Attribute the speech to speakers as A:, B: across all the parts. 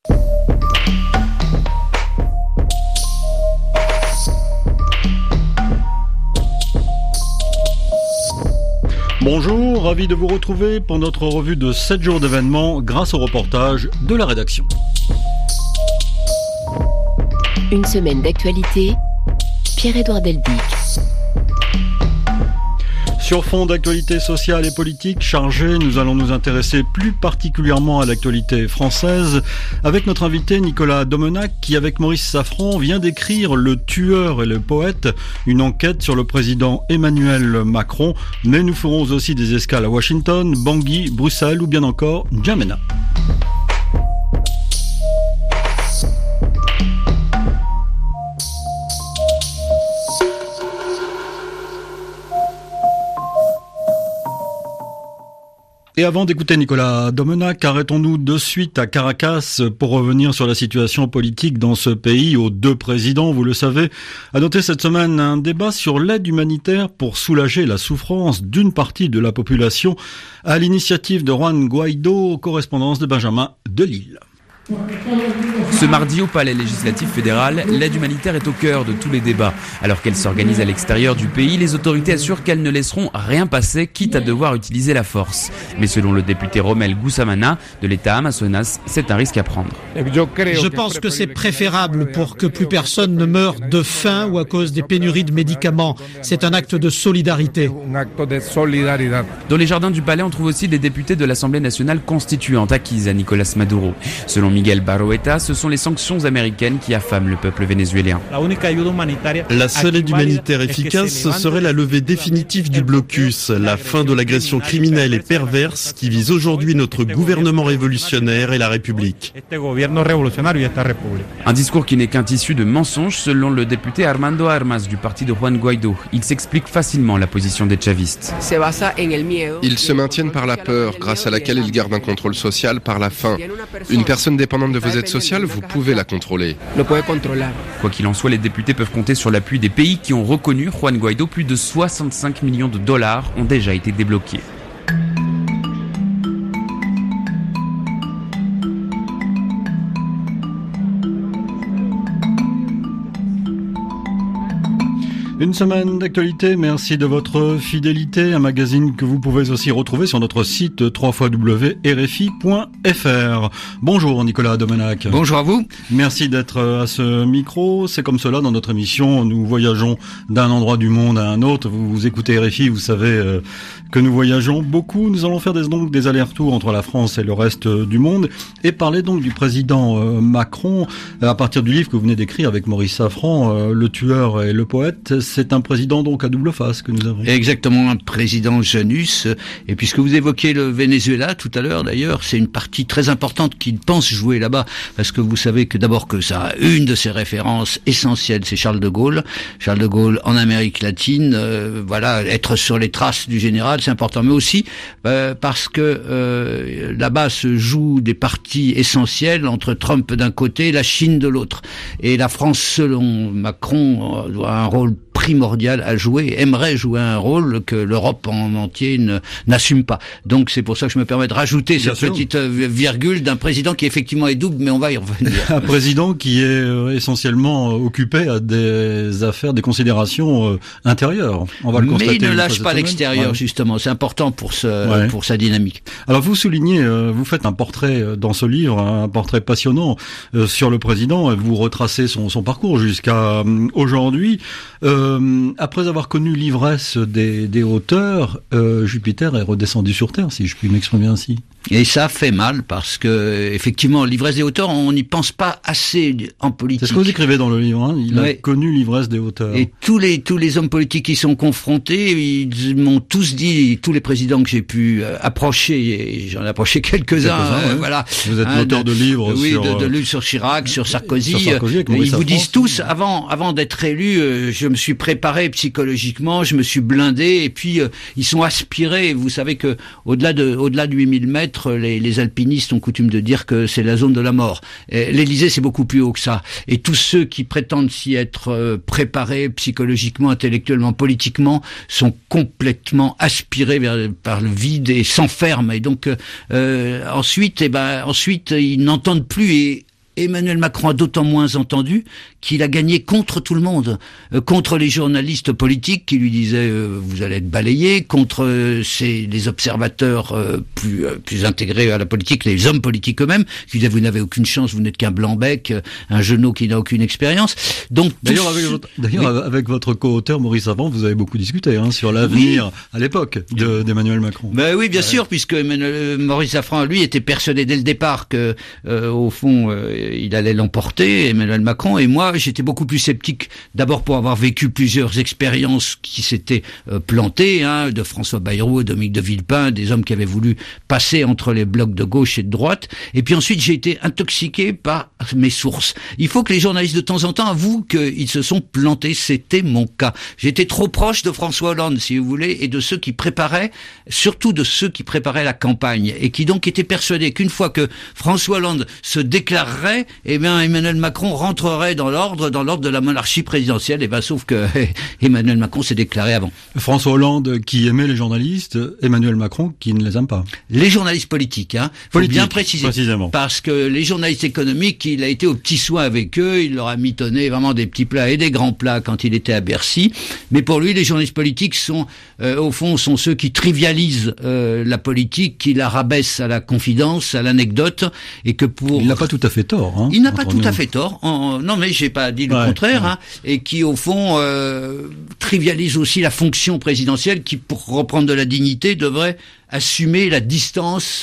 A: Bonjour, ravi de vous retrouver pour notre revue de 7 jours d'événements grâce au reportage de la rédaction.
B: Une semaine d'actualité, Pierre-Édouard Deldic.
A: Sur fond d'actualité sociale et politique chargée, nous allons nous intéresser plus particulièrement à l'actualité française avec notre invité Nicolas Domenac qui, avec Maurice Safran, vient d'écrire Le tueur et le poète, une enquête sur le président Emmanuel Macron. Mais nous ferons aussi des escales à Washington, Bangui, Bruxelles ou bien encore N'Djamena. Et avant d'écouter Nicolas Domenac, arrêtons-nous de suite à Caracas pour revenir sur la situation politique dans ce pays aux 2 présidents, vous le savez. À noter cette semaine un débat sur l'aide humanitaire pour soulager la souffrance d'une partie de la population à l'initiative de Juan Guaidó, correspondance de Benjamin Delille.
C: Ce mardi au Palais législatif fédéral, l'aide humanitaire est au cœur de tous les débats. Alors qu'elle s'organise à l'extérieur du pays, les autorités assurent qu'elles ne laisseront rien passer, quitte à devoir utiliser la force. Mais selon le député Romel Gusamana de l'État Amazonas, c'est un risque à prendre.
D: Je pense que c'est préférable pour que plus personne ne meure de faim ou à cause des pénuries de médicaments. C'est un acte de solidarité.
C: Dans les jardins du Palais, on trouve aussi des députés de l'Assemblée nationale constituante acquise à Nicolas Maduro. Selon Miguel Barroeta, ce sont les sanctions américaines qui affament le peuple vénézuélien.
E: La seule aide humanitaire efficace, ce serait la levée définitive du blocus, la fin de l'agression criminelle et perverse qui vise aujourd'hui notre gouvernement révolutionnaire et la République.
C: Un discours qui n'est qu'un tissu de mensonges selon le député Armando Armas du parti de Juan Guaidó. Il s'explique facilement la position des chavistes.
F: Ils se maintiennent par la peur, grâce à laquelle ils gardent un contrôle social par la faim. Une personne dépendante de vos aides sociales, vous pouvez la contrôler.
C: Quoi qu'il en soit, les députés peuvent compter sur l'appui des pays qui ont reconnu Juan Guaidó. Plus de 65 millions de dollars ont déjà été débloqués.
A: Une semaine d'actualité, merci de votre fidélité, un magazine que vous pouvez aussi retrouver sur notre site www.rfi.fr. Bonjour Nicolas Domenac.
G: Bonjour à vous.
A: Merci d'être à ce micro. C'est comme cela dans notre émission, nous voyageons d'un endroit du monde à un autre. Vous écoutez RFI, vous savez que nous voyageons beaucoup. Nous allons faire donc des allers-retours entre la France et le reste du monde et parler donc du président Macron à partir du livre que vous venez d'écrire avec Maurice Safran, Le tueur et le poète. C'est un président donc à double face que nous avons.
G: Exactement, un président Janus. Et puisque vous évoquiez le Venezuela tout à l'heure, d'ailleurs, c'est une partie très importante qu'il pense jouer là-bas, parce que vous savez que d'abord que ça a une de ses références essentielles, c'est Charles de Gaulle. Charles de Gaulle en Amérique latine, voilà, être sur les traces du général, c'est important, mais aussi parce que là-bas se jouent des parties essentielles entre Trump d'un côté et la Chine de l'autre. Et la France, selon Macron, doit un rôle primordial à jouer, aimerait jouer un rôle que l'Europe en entier n'assume pas. Donc c'est pour ça que je me permets de rajouter cette petite virgule d'un président qui effectivement est double, mais on va y revenir.
A: Un président qui est essentiellement occupé à des affaires, des considérations intérieures. On va le constater.
G: Mais il ne lâche pas l'extérieur, justement. C'est important pour sa dynamique.
A: Alors vous soulignez, vous faites un portrait dans ce livre, un portrait passionnant sur le président. Vous retracez son parcours jusqu'à aujourd'hui. Après avoir connu l'ivresse des hauteurs, Jupiter est redescendu sur Terre, si je puis m'exprimer ainsi.
G: Et ça fait mal parce que effectivement l'ivresse des hauteurs, on n'y pense pas assez en politique.
A: C'est ce que vous écrivez dans le livre, hein. Il a connu l'ivresse des hauteurs.
G: Et tous les hommes politiques qui sont confrontés, ils m'ont tous dit, tous les présidents que j'ai pu approcher, et j'en ai approché quelques-uns, voilà.
A: Vous êtes l'auteur de livres
G: de livres sur Chirac, sur Sarkozy. Ils vous disent tous, avant d'être élu, je me suis préparé psychologiquement, je me suis blindé, et puis ils sont aspirés. Vous savez que au-delà de 8000 mètres, les alpinistes ont coutume de dire que c'est la zone de la mort. L'Élysée, c'est beaucoup plus haut que ça. Et tous ceux qui prétendent s'y être préparés psychologiquement, intellectuellement, politiquement, sont complètement aspirés par le vide et s'enferment. Et donc ensuite, ils n'entendent plus. Et Emmanuel Macron a d'autant moins entendu qu'il a gagné contre tout le monde, contre les journalistes politiques qui lui disaient vous allez être balayés, contre les observateurs plus intégrés à la politique, les hommes politiques eux-mêmes, qui disaient vous n'avez aucune chance, vous n'êtes qu'un blanc-bec, un genou qui n'a aucune expérience. Donc
A: avec votre co-auteur Maurice Avent, vous avez beaucoup discuté sur l'avenir à l'époque d'Emmanuel Macron.
G: Ben oui, bien sûr, puisque Maurice Avent, lui, était persuadé dès le départ que au fond il allait l'emporter, Emmanuel Macron, et moi j'étais beaucoup plus sceptique, d'abord pour avoir vécu plusieurs expériences qui s'étaient plantées, de François Bayrou, Dominique de Villepin, des hommes qui avaient voulu passer entre les blocs de gauche et de droite, et puis ensuite j'ai été intoxiqué par mes sources. Il faut que les journalistes de temps en temps avouent qu'ils se sont plantés, c'était mon cas. J'étais trop proche de François Hollande, si vous voulez, et de ceux qui préparaient, surtout de ceux qui préparaient la campagne, et qui donc étaient persuadés qu'une fois que François Hollande se déclarerait, Emmanuel Macron rentrerait dans l'ordre de la monarchie présidentielle, sauf que Emmanuel Macron s'est déclaré avant.
A: François Hollande qui aimait les journalistes, Emmanuel Macron qui ne les aime pas.
G: Les journalistes politiques, faut bien préciser.
A: Précisément.
G: Parce que les journalistes économiques, il a été au petit soin avec eux, il leur a mitonné vraiment des petits plats et des grands plats quand il était à Bercy. Mais pour lui, les journalistes politiques sont, au fond, sont ceux qui trivialisent la politique, qui la rabaissent à la confidence, à l'anecdote, et que pour...
A: Il n'a pas tout à fait tort.
G: Il n'a pas tout à fait tort. Non, mais j'ai pas dit le contraire. Et qui, au fond, trivialise aussi la fonction présidentielle, qui, pour reprendre de la dignité, devrait assumer la distance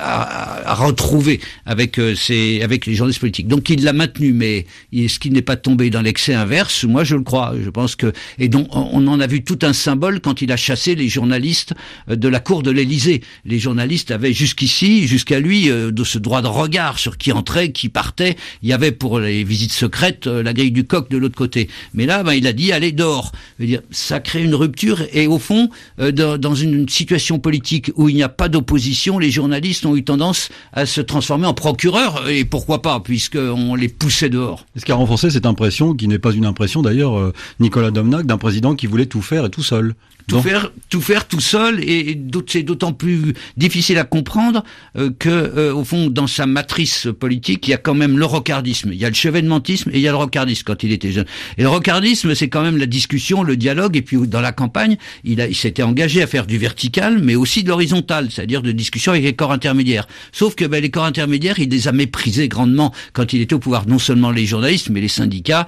G: à retrouver avec les journalistes politiques. Donc il l'a maintenu, mais est-ce qu'il n'est pas tombé dans l'excès inverse? Moi je le crois. Je pense que, et donc on en a vu tout un symbole quand il a chassé les journalistes de la cour de l'Élysée. Les journalistes avaient jusqu'à lui, de ce droit de regard sur qui entrait, qui partait. Il y avait pour les visites secrètes la grille du coq de l'autre côté. Mais là, il a dit allez dehors. Je veux dire, ça crée une rupture et au fond, dans une situation politique où il n'y a pas d'opposition, les journalistes ont eu tendance à se transformer en procureurs, et pourquoi pas, puisqu'on les poussait dehors.
A: Ce qui a renforcé cette impression, qui n'est pas une impression d'ailleurs, Nicolas Domnac, d'un président qui voulait tout faire et tout seul.
G: Tout faire tout seul, et c'est d'autant plus difficile à comprendre que, au fond, dans sa matrice politique, il y a quand même le rocardisme. Il y a le chevènementisme et il y a le rocardisme quand il était jeune. Et le rocardisme, c'est quand même la discussion, le dialogue, et puis dans la campagne, il s'était engagé à faire du vertical, mais aussi de l'horizontal, c'est-à-dire de discussion avec les corps intermédiaires. Sauf que les corps intermédiaires, il les a méprisés grandement quand il était au pouvoir, non seulement les journalistes, mais les syndicats,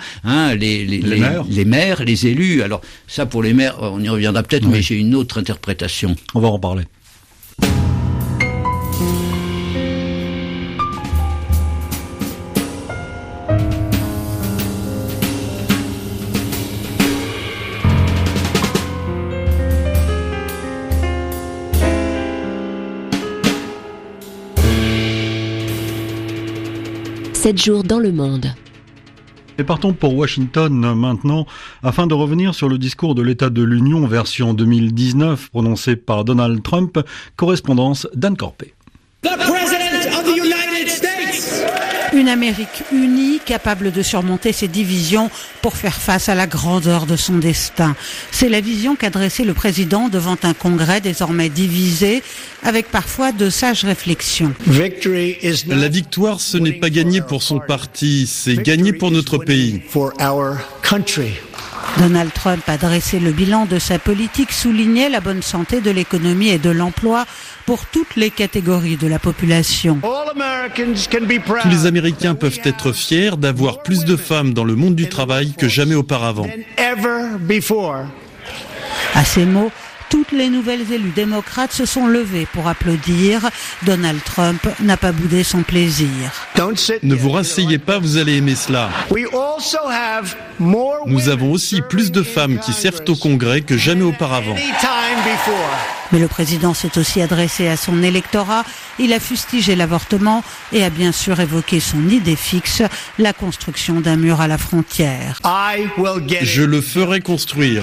G: les maires, les élus. Alors ça, pour les maires, on y reviendra peut-être, mais j'ai une autre interprétation.
A: On va en parler.
B: Sept jours dans le monde.
A: Et partons pour Washington maintenant, afin de revenir sur le discours de l'État de l'Union version 2019 prononcé par Donald Trump, correspondance d'Anne Corpé.
H: Une Amérique unie, capable de surmonter ses divisions pour faire face à la grandeur de son destin. C'est la vision qu'a dressée le président devant un Congrès désormais divisé, avec parfois de sages réflexions.
E: La victoire, ce n'est pas gagné pour son parti, c'est gagné pour notre pays.
H: Donald Trump a dressé le bilan de sa politique, soulignait la bonne santé de l'économie et de l'emploi pour toutes les catégories de la population.
E: Tous les Américains peuvent être fiers d'avoir plus de femmes dans le monde du travail que jamais auparavant.
H: À ces mots, toutes les nouvelles élues démocrates se sont levées pour applaudir. Donald Trump n'a pas boudé son plaisir.
E: Ne vous rasseyez pas, vous allez aimer cela. Nous avons aussi plus de femmes qui servent au Congrès que jamais auparavant.
H: Mais le président s'est aussi adressé à son électorat. Il a fustigé l'avortement et a bien sûr évoqué son idée fixe, la construction d'un mur à la frontière.
E: Je le ferai construire.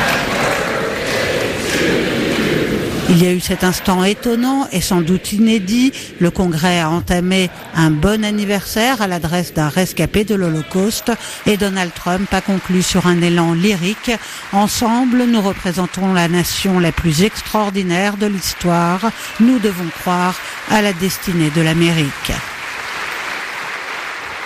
H: Il y a eu cet instant étonnant et sans doute inédit. Le Congrès a entamé un bon anniversaire à l'adresse d'un rescapé de l'Holocauste et Donald Trump a conclu sur un élan lyrique. Ensemble, nous représentons la nation la plus extraordinaire de l'histoire. Nous devons croire à la destinée de l'Amérique.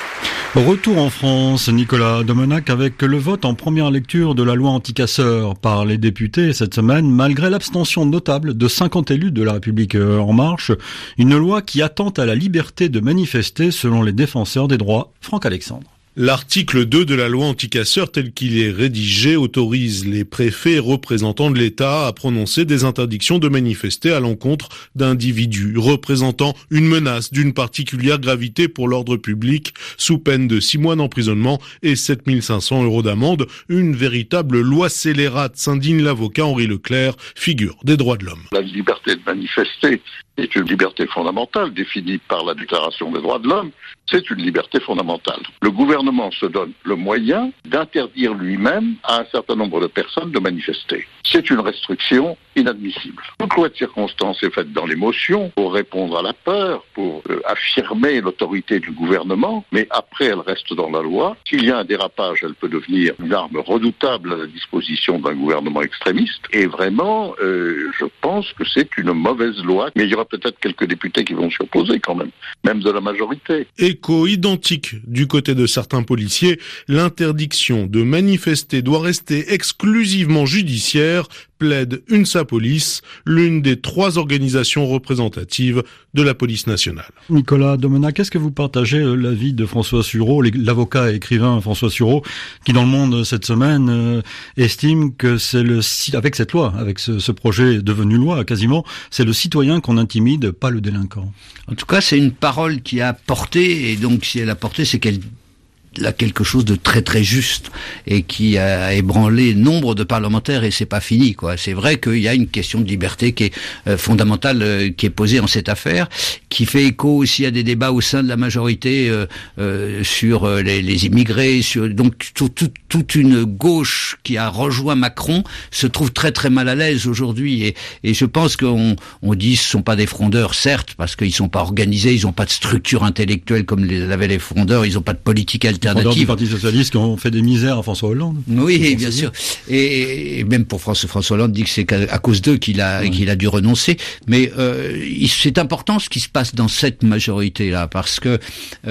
A: Retour en France, Nicolas Domenac, avec le vote en première lecture de la loi anti-casseurs par les députés cette semaine, malgré l'abstention notable de 50 élus de La République En Marche, une loi qui attente à la liberté de manifester selon les défenseurs des droits. Franck Alexandre.
I: L'article 2 de la loi anti-casseurs tel qu'il est rédigé autorise les préfets et représentants de l'État à prononcer des interdictions de manifester à l'encontre d'individus représentant une menace d'une particulière gravité pour l'ordre public sous peine de 6 mois d'emprisonnement et 7 500 € d'amende. Une véritable loi scélérate, s'indigne l'avocat Henri Leclerc, figure des droits de l'homme.
J: La liberté de manifester est une liberté fondamentale définie par la Déclaration des droits de l'homme. C'est une liberté fondamentale. Le gouvernement se donne le moyen d'interdire lui-même à un certain nombre de personnes de manifester. C'est une restriction inadmissible. Toute loi de circonstance est faite dans l'émotion pour répondre à la peur, pour affirmer l'autorité du gouvernement, mais après elle reste dans la loi. S'il y a un dérapage, elle peut devenir une arme redoutable à la disposition d'un gouvernement extrémiste. Et vraiment, je pense que c'est une mauvaise loi, mais il y aura peut-être quelques députés qui vont s'y opposer quand même de la majorité.
I: Écho identique du côté de certains policiers, l'interdiction de manifester doit rester exclusivement judiciaire, plaide UNSA Police, l'une des 3 organisations représentatives de la police nationale.
A: Nicolas Domenac, est-ce que vous partagez l'avis de François Sureau, l'avocat et écrivain François Sureau, qui dans Le Monde cette semaine estime que c'est avec cette loi, avec ce projet devenu loi quasiment, c'est le citoyen qu'on intimide, pas le délinquant.
G: En tout cas, c'est une parole qui a porté, et donc si elle a porté, c'est qu'elle a quelque chose de très très juste et qui a ébranlé nombre de parlementaires, et c'est pas fini, quoi. C'est vrai qu'il y a une question de liberté qui est fondamentale, qui est posée en cette affaire, qui fait écho aussi à des débats au sein de la majorité sur les immigrés, donc toute une gauche qui a rejoint Macron se trouve très très mal à l'aise aujourd'hui, et je pense qu'on dit ce sont pas des frondeurs, certes, parce qu'ils sont pas organisés, ils ont pas de structure intellectuelle comme l'avaient les frondeurs, ils ont pas de politique alternative.
A: Du Parti Socialiste qui ont fait des misères à François Hollande.
G: Oui, bien sûr. Et même pour François Hollande dit que c'est à cause d'eux qu'il a dû renoncer. Mais c'est important ce qui se passe dans cette majorité-là, parce que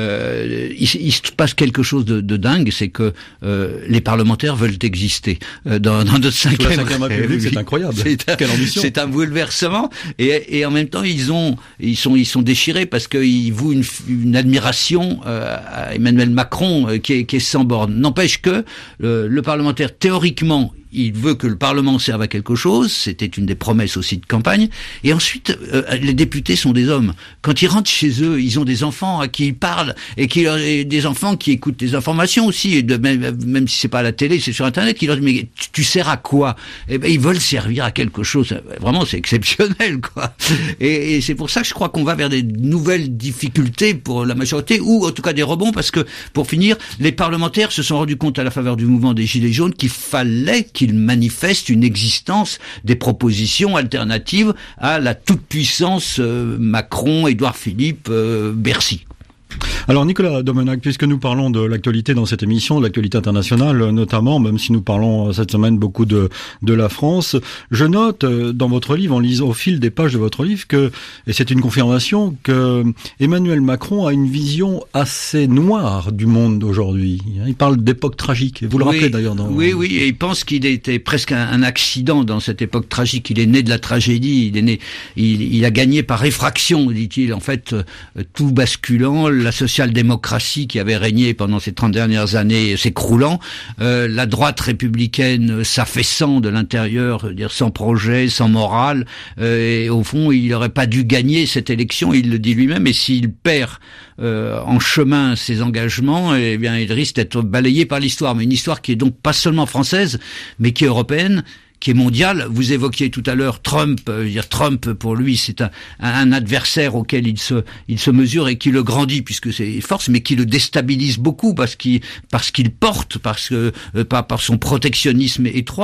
G: il se passe quelque chose de dingue, c'est que les parlementaires veulent exister dans notre 5e
A: République. C'est incroyable. Quelle ambition.
G: C'est un bouleversement. Et en même temps, ils sont déchirés parce qu'ils vouent une admiration à Emmanuel Macron qui est sans borne. N'empêche que le parlementaire, théoriquement, il veut que le Parlement serve à quelque chose, c'était une des promesses aussi de campagne, et ensuite, les députés sont des hommes. Quand ils rentrent chez eux, ils ont des enfants à qui ils parlent, et des enfants qui écoutent des informations aussi, et même si c'est pas à la télé, c'est sur Internet, qui leur disent, mais tu sers à quoi? Eh ben, ils veulent servir à quelque chose. Vraiment, c'est exceptionnel, quoi. Et c'est pour ça que je crois qu'on va vers des nouvelles difficultés pour la majorité, ou en tout cas des rebonds, parce que, pour finir, les parlementaires se sont rendus compte à la faveur du mouvement des Gilets jaunes qu'il fallait qu'ils manifestent une existence des propositions alternatives à la toute-puissance Macron, Édouard Philippe, Bercy.
A: Alors Nicolas Domenac, puisque nous parlons de l'actualité dans cette émission, de l'actualité internationale notamment, même si nous parlons cette semaine beaucoup de la France, je note dans votre livre, en lisant au fil des pages de votre livre, et c'est une confirmation, que Emmanuel Macron a une vision assez noire du monde d'aujourd'hui. Il parle d'époque tragique, et vous le rappelez d'ailleurs.
G: Oui, et il pense qu'il était presque un accident dans cette époque tragique. Il est né de la tragédie, il a gagné par effraction, dit-il, en fait, tout basculant, la social-démocratie qui avait régné pendant ces 30 dernières années s'écroulant, la droite républicaine s'affaissant de l'intérieur, dire sans projet, sans morale, et au fond, il n'aurait pas dû gagner cette élection, il le dit lui-même, et s'il perd en chemin ses engagements, eh bien, il risque d'être balayé par l'histoire, mais une histoire qui est donc pas seulement française, mais qui est européenne, qui est mondial. Vous évoquiez tout à l'heure Trump. Trump, pour lui, c'est un adversaire auquel il se mesure et qui le grandit puisque c'est force, mais qui le déstabilise beaucoup parce qu'il porte, par son protectionnisme étroit.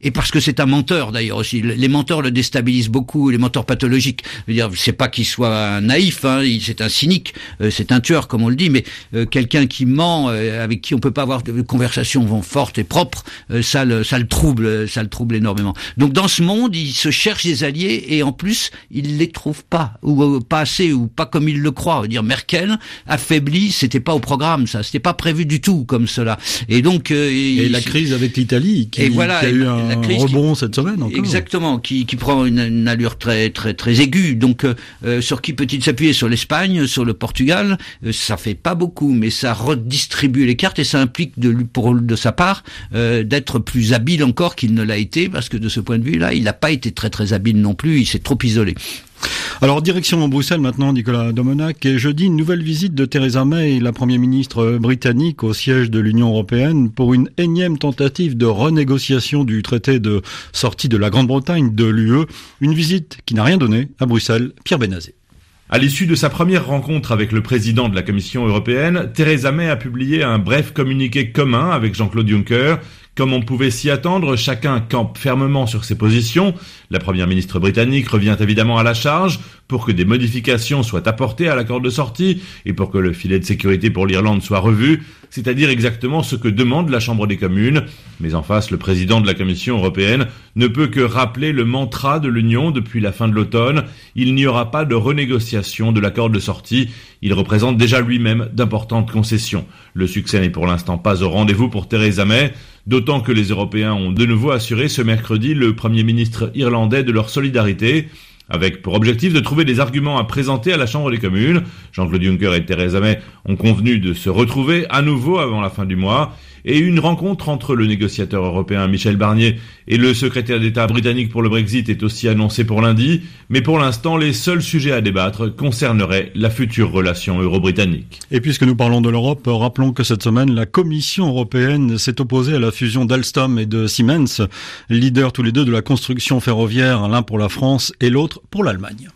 G: Et parce que c'est un menteur d'ailleurs aussi. Les menteurs le déstabilisent beaucoup, les menteurs pathologiques. Je veux dire, c'est pas qu'il soit naïf, c'est un cynique, c'est un tueur comme on le dit, mais quelqu'un qui ment, avec qui on peut pas avoir de conversations fortes et propres, ça le trouble énormément. Donc dans ce monde, il se cherche des alliés et en plus, il les trouve pas, ou pas assez, ou pas comme il le croit. Je veux dire, Merkel affaiblie, c'était pas au programme, ça, c'était pas prévu du tout comme cela. Et donc
A: et la crise avec l'Italie qui a eu un rebond cette semaine encore.
G: Exactement, qui prend une allure très très très aiguë. Donc sur qui peut-il s'appuyer? Sur l'Espagne, sur le Portugal? Ça fait pas beaucoup, mais ça redistribue les cartes et ça implique de sa part d'être plus habile encore qu'il ne l'a été, parce que de ce point de vue-là, il n'a pas été très très habile non plus. Il s'est trop isolé.
A: Alors, direction Bruxelles maintenant, Nicolas Domenach, et jeudi, une nouvelle visite de Theresa May, la Première ministre britannique, au siège de l'Union européenne pour une énième tentative de renégociation du traité de sortie de la Grande-Bretagne de l'UE. Une visite qui n'a rien donné à Bruxelles. Pierre Benazé.
K: À l'issue de sa première rencontre avec le président de la Commission européenne, Theresa May a publié un bref communiqué commun avec Jean-Claude Juncker. Comme on pouvait s'y attendre, chacun campe fermement sur ses positions. La première ministre britannique revient évidemment à la charge pour que des modifications soient apportées à l'accord de sortie et pour que le filet de sécurité pour l'Irlande soit revu, c'est-à-dire exactement ce que demande la Chambre des communes. Mais en face, le président de la Commission européenne ne peut que rappeler le mantra de l'Union depuis la fin de l'automne. Il n'y aura pas de renégociation de l'accord de sortie. Il représente déjà lui-même d'importantes concessions. Le succès n'est pour l'instant pas au rendez-vous pour Theresa May, d'autant que les Européens ont de nouveau assuré ce mercredi le Premier ministre irlandais de leur solidarité, avec pour objectif de trouver des arguments à présenter à la Chambre des communes. Jean-Claude Juncker et Theresa May ont convenu de se retrouver à nouveau avant la fin du mois, et une rencontre entre le négociateur européen Michel Barnier et le secrétaire d'État britannique pour le Brexit est aussi annoncée pour lundi, mais pour l'instant, les seuls sujets à débattre concerneraient la future relation euro-britannique.
A: Et puisque nous parlons de l'Europe, rappelons que cette semaine, la Commission européenne s'est opposée à la fusion d'Alstom et de Siemens, leaders tous les deux de la construction ferroviaire, l'un pour la France et l'autre pour l'Allemagne.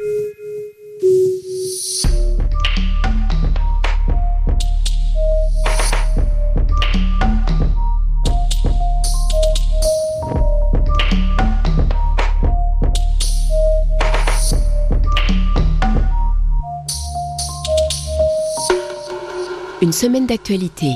B: Une semaine d'actualité.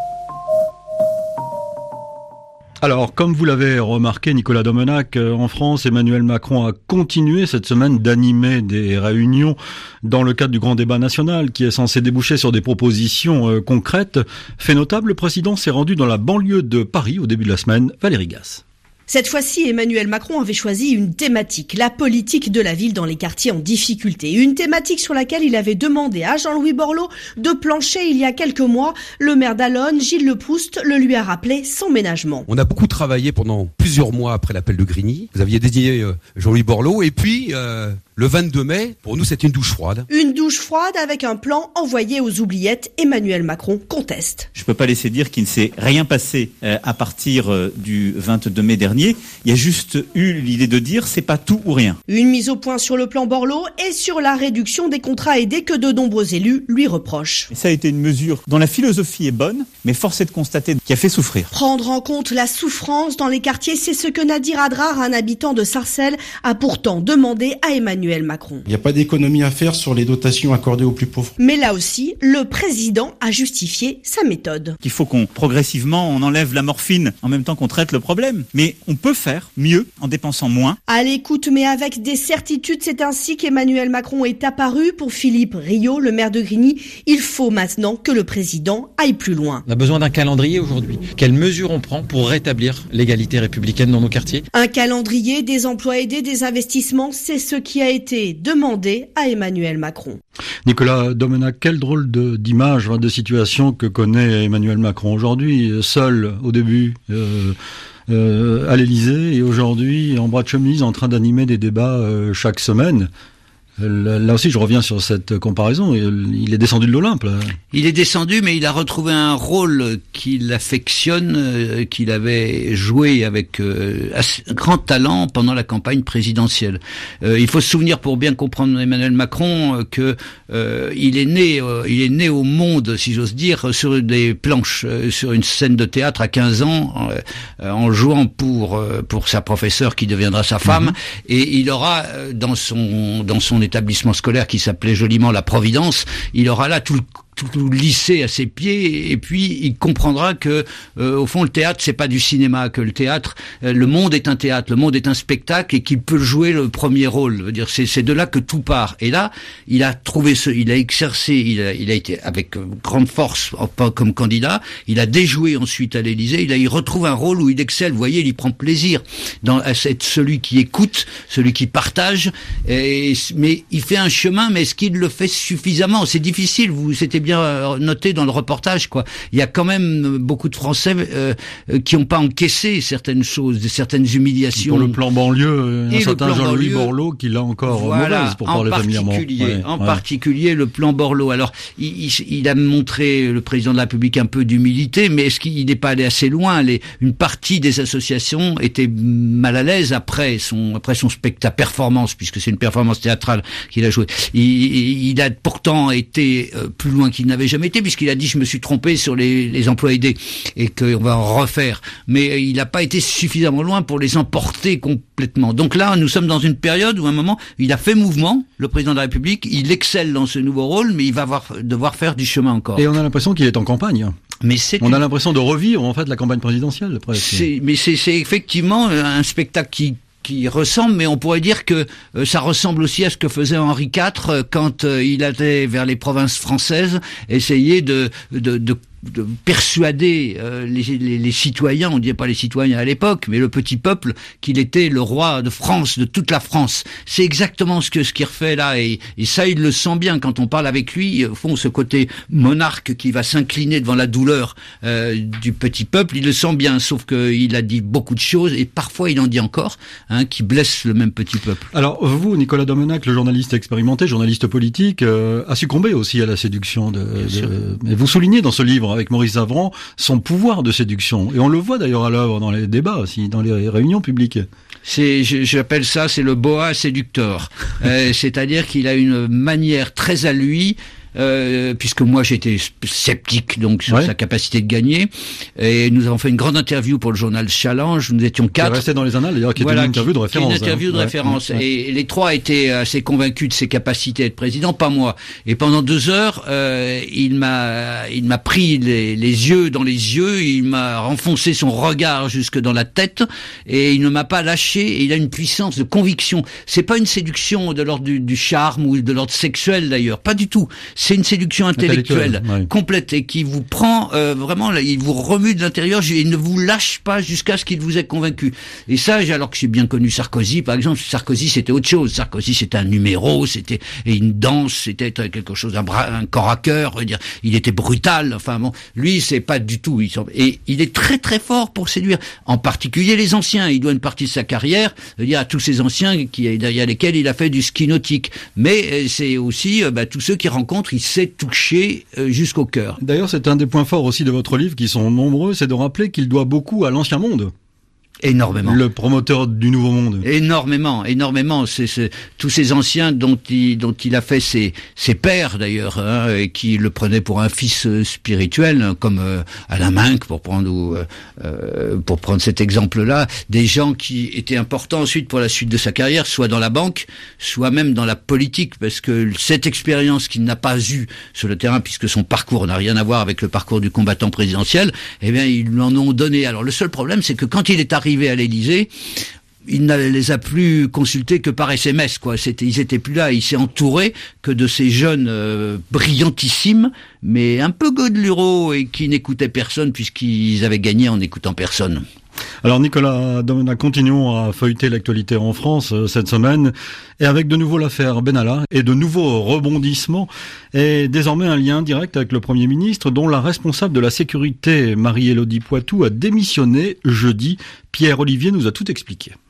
A: Alors, comme vous l'avez remarqué, Nicolas Domenach, en France, Emmanuel Macron a continué cette semaine d'animer des réunions dans le cadre du grand débat national qui est censé déboucher sur des propositions concrètes. Fait notable, le président s'est rendu dans la banlieue de Paris au début de la semaine. Valérie Gasse.
L: Cette fois-ci, Emmanuel Macron avait choisi une thématique, la politique de la ville dans les quartiers en difficulté. Une thématique sur laquelle il avait demandé à Jean-Louis Borloo de plancher il y a quelques mois. Le maire d'Allonnes, Gilles Leproust, le lui a rappelé sans ménagement.
M: On a beaucoup travaillé pendant plusieurs mois après l'appel de Grigny. Vous aviez désigné Jean-Louis Borloo et puis le 22 mai, pour nous, c'est une douche froide.
L: Une douche froide avec un plan envoyé aux oubliettes. Emmanuel Macron conteste.
N: Je peux pas laisser dire qu'il ne s'est rien passé à partir du 22 mai dernier. Il y a juste eu l'idée de dire c'est pas tout ou rien.
L: Une mise au point sur le plan Borloo et sur la réduction des contrats aidés que de nombreux élus lui reprochent.
N: Et ça a été une mesure dont la philosophie est bonne, mais force est de constater qu'il a fait souffrir.
L: Prendre en compte la souffrance dans les quartiers, c'est ce que Nadir Adrar, un habitant de Sarcelles, a pourtant demandé à Emmanuel Macron.
O: Il n'y a pas d'économie à faire sur les dotations accordées aux plus pauvres.
L: Mais là aussi, le président a justifié sa méthode.
N: Il faut progressivement on enlève la morphine en même temps qu'on traite le problème. Mais on peut faire mieux en dépensant moins.
L: À l'écoute mais avec des certitudes, c'est ainsi qu'Emmanuel Macron est apparu. Pour Philippe Rio, le maire de Grigny, il faut maintenant que le président aille plus loin.
P: On a besoin d'un calendrier aujourd'hui. Quelles mesures on prend pour rétablir l'égalité républicaine dans nos quartiers ?
L: Un calendrier, des emplois aidés, des investissements, c'est ce qui a été demandé à Emmanuel Macron.
A: Nicolas Domenach, quelle drôle d'image, de situation que connaît Emmanuel Macron aujourd'hui, seul au début à l'Élysée et aujourd'hui en bras de chemise en train d'animer des débats chaque semaine. Là aussi, je reviens sur cette comparaison. Il est descendu de l'Olympe, là.
G: Il est descendu, mais il a retrouvé un rôle qu'il affectionne, qu'il avait joué avec grand talent pendant la campagne présidentielle. Il faut se souvenir, pour bien comprendre Emmanuel Macron, que il est né au monde, si j'ose dire, sur des planches, sur une scène de théâtre à 15 ans, en jouant pour sa professeure qui deviendra sa femme, et il aura dans son établissement scolaire qui s'appelait joliment la Providence, il aura là tout le lycée à ses pieds, et puis il comprendra que au fond le théâtre c'est pas du cinéma, que le théâtre, le monde est un théâtre, le monde est un spectacle, et qu'il peut jouer le premier rôle. Je veux dire, c'est de là que tout part. Et là, il a trouvé il a exercé, il a été avec grande force comme candidat. Il a déjoué ensuite à l'Élysée. Il retrouve un rôle où il excelle. Vous voyez, il y prend plaisir à être celui qui écoute, celui qui partage. Mais il fait un chemin. Mais est-ce qu'il le fait suffisamment? C'est difficile. C'était bien noté dans le reportage, quoi. Il y a quand même beaucoup de Français qui n'ont pas encaissé certaines choses, certaines humiliations.
A: Pour le plan banlieue, un certain Jean-Louis Borloo qui l'a encore mauvaise, pour parler familièrement.
G: En particulier le plan Borloo. Alors, il a montré, le président de la République, un peu d'humilité, mais est-ce qu'il n'est pas allé assez loin? Une partie des associations étaient mal à l'aise après son spectacle performance, puisque c'est une performance théâtrale qu'il a joué. Il a pourtant été plus loin qu'il n'avait jamais été, puisqu'il a dit: je me suis trompé sur les emplois aidés et qu'on va en refaire. Mais il n'a pas été suffisamment loin pour les emporter complètement. Donc là, nous sommes dans une période où, à un moment, il a fait mouvement, le président de la République, il excelle dans ce nouveau rôle, mais il va devoir faire du chemin encore.
A: Et on a l'impression qu'il est en campagne. On a l'impression de revivre, en fait, la campagne présidentielle, presque.
G: C'est effectivement un spectacle qui ressemble, mais on pourrait dire que ça ressemble aussi à ce que faisait Henri IV quand il allait vers les provinces françaises, essayer de persuader les citoyens, on disait pas les citoyens à l'époque, mais le petit peuple, qu'il était le roi de France, de toute la France. C'est exactement ce qu'il refait là, et ça il le sent bien quand on parle avec lui. Au fond, ce côté monarque qui va s'incliner devant la douleur du petit peuple, il le sent bien, sauf qu'il a dit beaucoup de choses, et parfois il en dit encore, qui blessent le même petit peuple.
A: Alors vous, Nicolas Domenach, le journaliste expérimenté, journaliste politique, a succombré aussi à la séduction et vous soulignez dans ce livre avec Maurice Zavran son pouvoir de séduction, et on le voit d'ailleurs à l'œuvre dans les débats aussi, dans les réunions publiques.
G: J'appelle ça, c'est le boa séducteur. C'est-à-dire qu'il a une manière très à lui, puisque moi j'étais sceptique donc sur sa capacité de gagner, et nous avons fait une grande interview pour le journal Challenge. Nous étions 4.
A: Qui est resté dans les annales d'ailleurs, qui est une interview de référence.
G: Une interview de référence. Et les 3 étaient assez convaincus de ses capacités à être président, pas moi. Et pendant 2 heures, il m'a pris les yeux dans les yeux, il m'a enfoncé son regard jusque dans la tête, et il ne m'a pas lâché, et il a une puissance de conviction. C'est pas une séduction de l'ordre du charme ou de l'ordre sexuel d'ailleurs, pas du tout. C'est une séduction intellectuelle complète, et qui vous prend vraiment, il vous remue de l'intérieur, il ne vous lâche pas jusqu'à ce qu'il vous ait convaincu. Et ça, alors que j'ai bien connu Sarkozy, par exemple. Sarkozy, c'était autre chose. Sarkozy, c'était un numéro, c'était une danse, c'était quelque chose, un corps à cœur. Je veux dire, il était brutal. Enfin bon, lui, c'est pas du tout. Et il est très très fort pour séduire, en particulier les anciens. Il doit une partie de sa carrière, à tous ces anciens derrière lesquels il a fait du ski nautique. Mais c'est aussi tous ceux qu'il rencontre, il sait toucher jusqu'au cœur.
A: D'ailleurs, c'est un des points forts aussi de votre livre, qui sont nombreux, c'est de rappeler qu'il doit beaucoup à l'ancien monde.
G: Énormément.
A: Le promoteur du nouveau monde.
G: Énormément. C'est tous ces anciens dont il a fait ses pères d'ailleurs, et qui le prenaient pour un fils spirituel, comme Alain Minc, pour prendre cet exemple-là, des gens qui étaient importants ensuite pour la suite de sa carrière, soit dans la banque, soit même dans la politique, parce que cette expérience qu'il n'a pas eue sur le terrain, puisque son parcours n'a rien à voir avec le parcours du combattant présidentiel, ils lui en ont donné. Alors le seul problème, c'est que quand il est arrivé à l'Élysée, il ne les a plus consultés que par SMS, quoi. Ils étaient plus là. Il s'est entouré que de ces jeunes brillantissimes, mais un peu godelureaux, et qui n'écoutaient personne, puisqu'ils avaient gagné en n'écoutant personne.
A: Alors Nicolas Domenach, continuons à feuilleter l'actualité en France cette semaine, et avec de nouveau l'affaire Benalla et de nouveaux rebondissements, et désormais un lien direct avec le Premier ministre, dont la responsable de la sécurité, Marie-Élodie Poitou, a démissionné jeudi. Pierre Olivier nous a tout expliqué.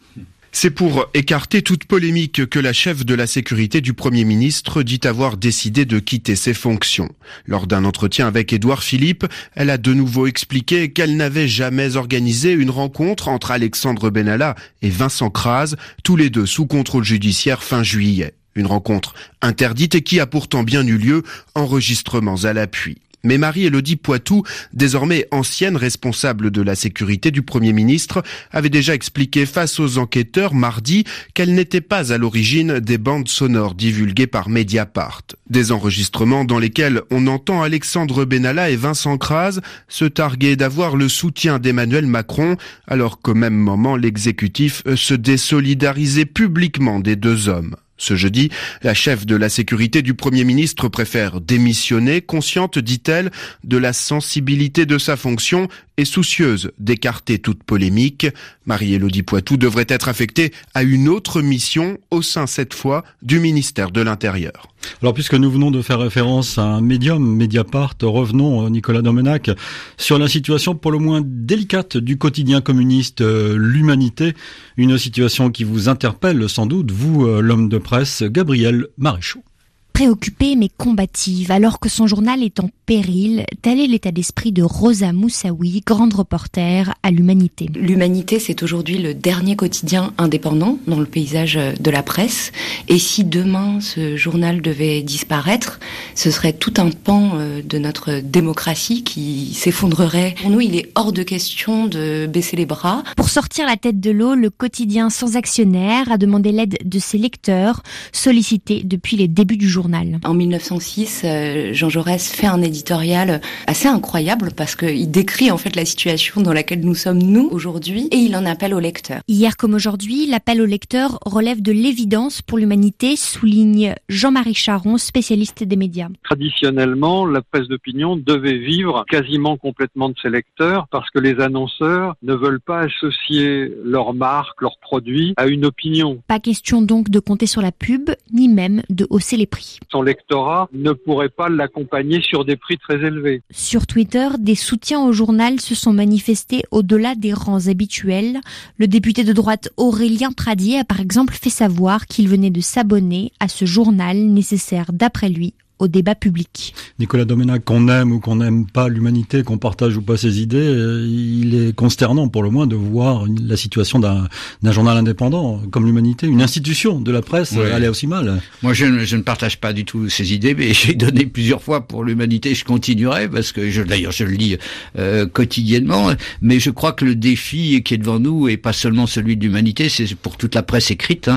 Q: C'est pour écarter toute polémique que la chef de la sécurité du Premier ministre dit avoir décidé de quitter ses fonctions. Lors d'un entretien avec Édouard Philippe, elle a de nouveau expliqué qu'elle n'avait jamais organisé une rencontre entre Alexandre Benalla et Vincent Crase, tous les deux sous contrôle judiciaire fin juillet. Une rencontre interdite et qui a pourtant bien eu lieu, enregistrements à l'appui. Mais Marie-Élodie Poitou, désormais ancienne responsable de la sécurité du Premier ministre, avait déjà expliqué face aux enquêteurs mardi qu'elle n'était pas à l'origine des bandes sonores divulguées par Mediapart. Des enregistrements dans lesquels on entend Alexandre Benalla et Vincent Crase se targuer d'avoir le soutien d'Emmanuel Macron, alors qu'au même moment l'exécutif se désolidarisait publiquement des deux hommes. Ce jeudi, la chef de la sécurité du Premier ministre préfère démissionner, consciente, dit-elle, de la sensibilité de sa fonction et soucieuse d'écarter toute polémique. Marie-Élodie Poitou devrait être affectée à une autre mission au sein, cette fois, du ministère de l'Intérieur.
A: Alors, puisque nous venons de faire référence à un médium, Mediapart, revenons, Nicolas Domenach, sur la situation pour le moins délicate du quotidien communiste L'Humanité, une situation qui vous interpelle sans doute, vous, l'homme de presse, Gabriel Maréchaux.
R: Préoccupée mais combative, alors que son journal est en péril, tel est l'état d'esprit de Rosa Moussaoui, grande reporter à l'Humanité.
S: L'Humanité, c'est aujourd'hui le dernier quotidien indépendant dans le paysage de la presse. Et si demain ce journal devait disparaître, ce serait tout un pan de notre démocratie qui s'effondrerait. Pour nous, il est hors de question de baisser les bras.
R: Pour sortir la tête de l'eau, le quotidien sans actionnaire a demandé l'aide de ses lecteurs, sollicités depuis les débuts du journal.
S: En 1906, Jean Jaurès fait un éditorial assez incroyable parce qu'il décrit en fait la situation dans laquelle nous sommes nous aujourd'hui et il en appelle aux lecteurs.
R: Hier comme aujourd'hui, l'appel aux lecteurs relève de l'évidence pour l'Humanité, souligne Jean-Marie Charon, spécialiste des médias.
T: Traditionnellement, la presse d'opinion devait vivre quasiment complètement de ses lecteurs parce que les annonceurs ne veulent pas associer leur marque, leurs produits à une opinion.
R: Pas question donc de compter sur la pub, ni même de hausser les prix.
T: Son lectorat ne pourrait pas l'accompagner sur des prix très élevés.
R: Sur Twitter, des soutiens au journal se sont manifestés au-delà des rangs habituels. Le député de droite Aurélien Pradier a par exemple fait savoir qu'il venait de s'abonner à ce journal nécessaire d'après lui au débat public.
A: Nicolas Domenach, qu'on aime ou qu'on n'aime pas l'Humanité, qu'on partage ou pas ses idées, il est consternant pour le moins de voir la situation d'un journal indépendant comme l'Humanité, une institution de la presse, aller aussi mal.
G: Moi, je ne partage pas du tout ces idées, mais j'ai donné plusieurs fois pour l'Humanité, je continuerai, parce que d'ailleurs je le lis quotidiennement, mais je crois que le défi qui est devant nous est pas seulement celui de l'Humanité, c'est pour toute la presse écrite,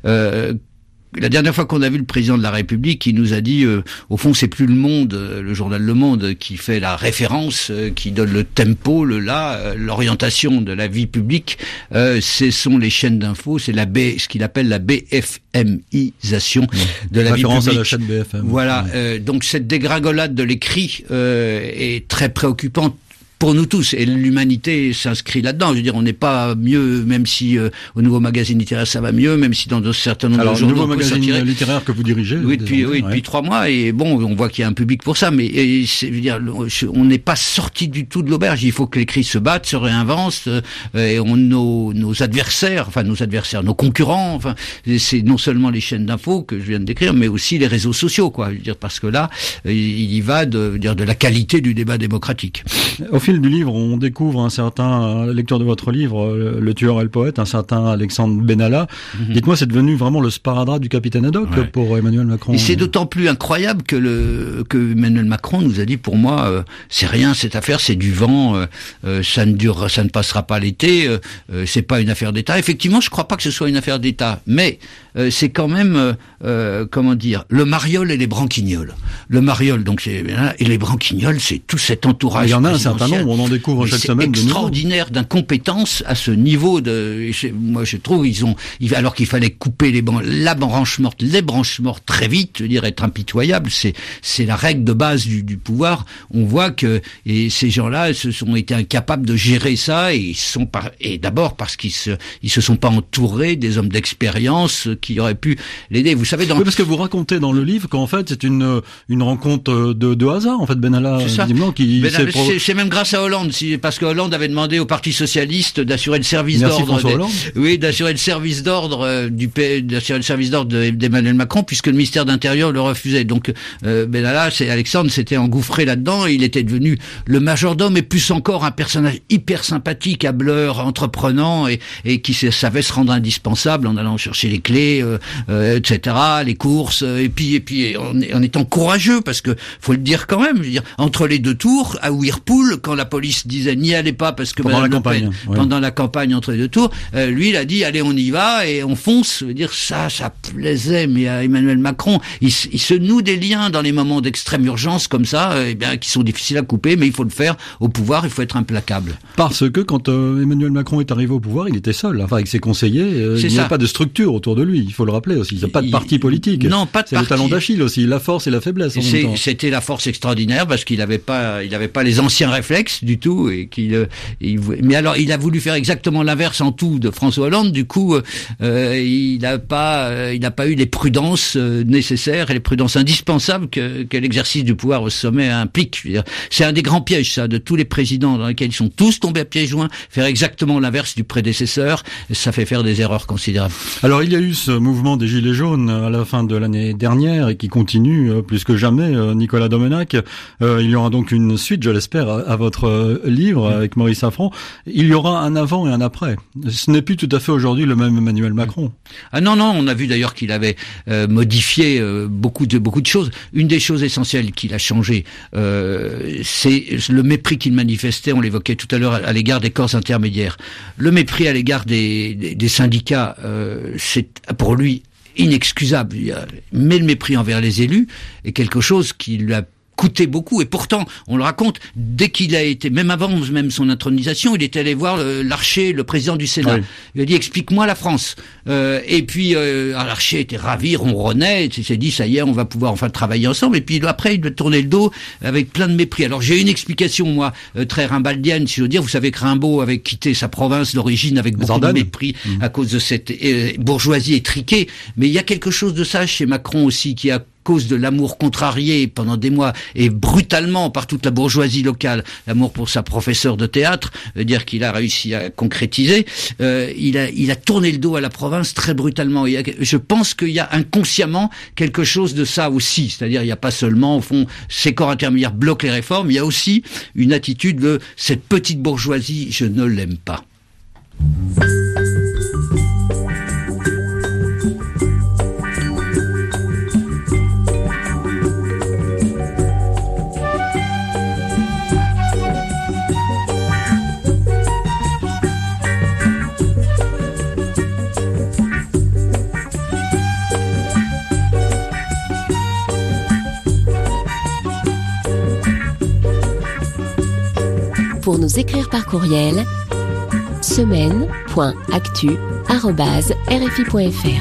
G: La dernière fois qu'on a vu le président de la République, il nous a dit, au fond, c'est plus le Monde, le journal Le Monde, qui fait la référence, qui donne le tempo, l'orientation de la vie publique. Ce sont les chaînes d'infos, c'est ce qu'il appelle la BFMisation de la vie publique.
A: Référence à la chaîne BFM.
G: Voilà. Donc cette dégringolade de l'écrit est très préoccupante pour nous tous, et l'Humanité s'inscrit là-dedans. Je veux dire, on n'est pas mieux, même si au Nouveau Magazine Littéraire ça va mieux, même si dans un certain nombre de journaux...
A: Alors, le Nouveau Magazine Littéraire que vous dirigez...
G: Oui, depuis 3 mois, et bon, on voit qu'il y a un public pour ça, mais je veux dire, on n'est pas sorti du tout de l'auberge. Il faut que l'écrit se batte, se réinvente, et nos adversaires, nos concurrents, c'est non seulement les chaînes d'infos que je viens de décrire, mais aussi les réseaux sociaux, quoi. Je veux dire, parce que là, il y va de la qualité du débat démocratique.
A: Au fil du livre, on découvre un certain lecteur de votre livre, Le tueur et le poète, un certain Alexandre Benalla. Dites-moi, c'est devenu vraiment le sparadrap du capitaine Haddock pour Emmanuel Macron.
G: Et c'est d'autant plus incroyable que Emmanuel Macron nous a dit, pour moi, c'est rien cette affaire, c'est du vent, ça ne passera pas l'été, c'est pas une affaire d'État. Effectivement, je crois pas que ce soit une affaire d'État, mais c'est quand même, le mariole et les branquignoles. Le mariole, donc et les branquignoles, c'est tout cet entourage.
A: Il y en a un certain nombre, on en découvre chaque semaine.
G: C'est extraordinaire d'incompétence à ce niveau moi je trouve alors qu'il fallait couper les branches mortes très vite, je veux dire, être impitoyable, c'est la règle de base du pouvoir. On voit que ces gens-là ont été incapables de gérer ça, et d'abord parce qu'ils se sont pas entourés des hommes d'expérience qui auraient pu l'aider. Vous savez,
A: oui, parce que vous racontez dans le livre qu'en fait c'est une rencontre de hasard, en fait, Benalla,
G: c'est même grâce grâce à Hollande, parce que Hollande avait demandé au Parti socialiste d'assurer le service
A: Merci
G: d'ordre.
A: François Hollande.
G: Oui, d'assurer le service d'ordre d'assurer le service d'ordre d'Emmanuel Macron, puisque le ministère d'Intérieur le refusait. Donc, Alexandre s'était engouffré là-dedans, et il était devenu le majordome, et plus encore un personnage hyper sympathique, hableur, entreprenant, et qui savait se rendre indispensable en allant chercher les clés, etc., les courses, et puis en étant courageux, parce que faut le dire quand même, je veux dire, entre les deux tours, à Whirlpool, quand la police disait n'y allez pas parce que
A: pendant la campagne,
G: pendant la campagne entre les deux tours, lui il a dit allez on y va et on fonce. Je veux dire ça plaisait mais à Emmanuel Macron, il se noue des liens dans les moments d'extrême urgence comme ça, qui sont difficiles à couper, mais il faut le faire au pouvoir, il faut être implacable.
A: Parce que quand Emmanuel Macron est arrivé au pouvoir, il était seul, avec ses conseillers, il n'y avait pas de structure autour de lui, il faut le rappeler aussi, il n'y a pas de parti politique.
G: Non, pas de
A: c'est
G: parti.
A: Le talon d'Achille aussi, la force et la faiblesse en même temps.
G: C'était la force extraordinaire parce qu'il avait pas les anciens réflexes du tout, et mais alors il a voulu faire exactement l'inverse en tout de François Hollande. Du coup, il n'a pas eu les prudences nécessaires et les prudences indispensables que l'exercice du pouvoir au sommet implique. Je veux dire, c'est un des grands pièges, ça, de tous les présidents dans lesquels ils sont tous tombés à pieds joints. Faire exactement l'inverse du prédécesseur, ça fait faire des erreurs considérables.
A: Alors il y a eu ce mouvement des Gilets jaunes à la fin de l'année dernière et qui continue plus que jamais, Nicolas Domenach. Il y aura donc une suite, je l'espère, à votre livre avec Maurice Safran. Il y aura un avant et un après. Ce n'est plus tout à fait aujourd'hui le même Emmanuel Macron.
G: Ah non, on a vu d'ailleurs qu'il avait modifié beaucoup de choses. Une des choses essentielles qu'il a changé, c'est le mépris qu'il manifestait, on l'évoquait tout à l'heure, à l'égard des corps intermédiaires. Le mépris à l'égard des syndicats, c'est pour lui inexcusable. Mais le mépris envers les élus est quelque chose qui lui a coûté beaucoup, et pourtant, on le raconte, dès qu'il a été, même avant son intronisation, il était allé voir Larcher, le président du Sénat. Oui. Il a dit, explique-moi la France. Et puis, Larcher était ravi, ronronnait, il s'est dit, ça y est, on va pouvoir enfin travailler ensemble, et puis après, il doit tourner le dos avec plein de mépris. Alors, j'ai une explication, moi, très rimbaldienne, si je veux dire. Vous savez que Rimbaud avait quitté sa province d'origine avec beaucoup de mépris à cause de cette bourgeoisie étriquée, mais il y a quelque chose de ça chez Macron aussi, qui a cause de l'amour contrarié pendant des mois et brutalement par toute la bourgeoisie locale, l'amour pour sa professeure de théâtre, dire qu'il a réussi à concrétiser, il a tourné le dos à la province très brutalement. Je pense qu'il y a inconsciemment quelque chose de ça aussi, c'est-à-dire il n'y a pas seulement, au fond, ces corps intermédiaires bloquent les réformes, il y a aussi une attitude de cette petite bourgeoisie, je ne l'aime pas.
B: Pour nous écrire par courriel, semaine.actu@rfi.fr.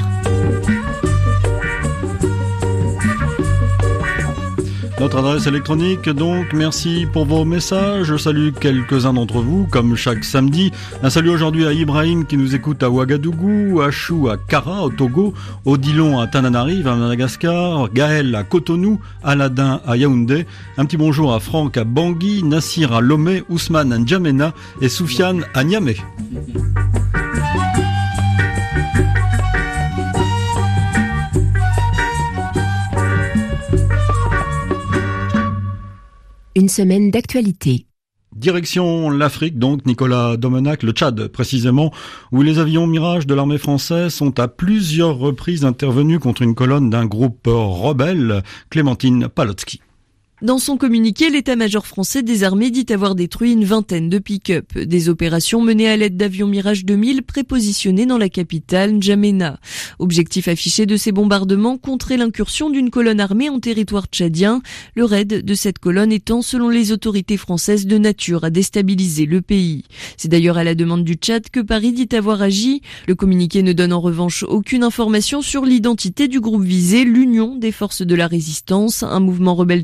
A: Notre adresse électronique, donc, merci pour vos messages. Je salue quelques-uns d'entre vous, comme chaque samedi. Un salut aujourd'hui à Ibrahim qui nous écoute à Ouagadougou, à Chou à Kara, au Togo, Odilon à Tananarive, à Madagascar, Gaël à Cotonou, Aladin à Yaoundé. Un petit bonjour à Franck à Bangui, Nassir à Lomé, Ousmane à N'Djamena et Soufiane à Niamey.
B: Une semaine d'actualité.
A: Direction l'Afrique, donc, Nicolas Domenach, le Tchad précisément, où les avions Mirage de l'armée française sont à plusieurs reprises intervenus contre une colonne d'un groupe rebelle, Clémentine Palotsky.
U: Dans son communiqué, l'état-major français des armées dit avoir détruit une vingtaine de pick-up. Des opérations menées à l'aide d'avions Mirage 2000 prépositionnés dans la capitale, N'Djamena. Objectif affiché de ces bombardements, contrer l'incursion d'une colonne armée en territoire tchadien. Le raid de cette colonne étant, selon les autorités françaises, de nature à déstabiliser le pays. C'est d'ailleurs à la demande du Tchad que Paris dit avoir agi. Le communiqué ne donne en revanche aucune information sur l'identité du groupe visé, l'Union des forces de la résistance, un mouvement rebelle tchadien